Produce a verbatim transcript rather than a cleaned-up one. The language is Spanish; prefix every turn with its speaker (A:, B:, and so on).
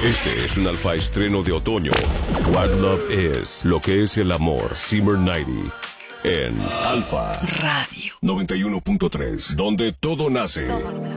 A: Este es un alfa estreno de otoño. What Love Is, lo que es el amor. Simmer noventa en Alfa
B: Radio
A: noventa y uno punto tres, donde todo nace.
B: Todo